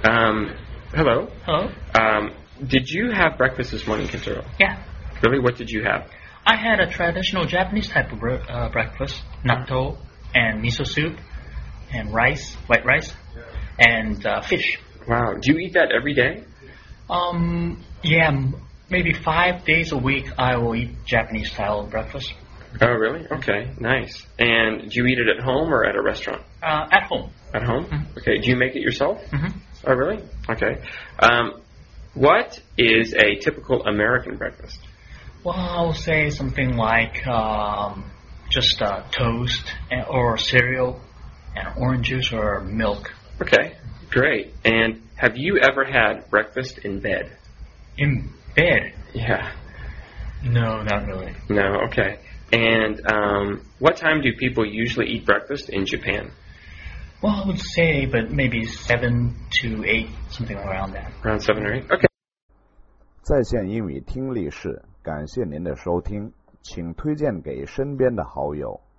Hello. Hello? Did you have breakfast this morning, Kentaro? Yeah. Really? What did you have? I had a traditional Japanese type of breakfast. Natto and miso soup and rice, white rice, and fish. Wow. Do you eat that every day? Yeah, maybe 5 days a week I will eat Japanese style breakfast. Oh, really? Okay, nice. And do you eat it at home or at a restaurant? At home. At home? Mm-hmm. Okay. Do you make it yourself? Mm-hmm. Oh, really? Okay. What is a typical American breakfast? Well, I'll say something like just toast or cereal and orange juice or milk. Okay, great. And have you ever had breakfast in bed? In bed? Yeah. No, not really. No, okay. And what time do people usually eat breakfast in Japan? Well, I would say, but maybe 7 to 8, something around that. Around 7 or 8? Okay. 在线英语听力室，感谢您的收听，请推荐给身边的好友。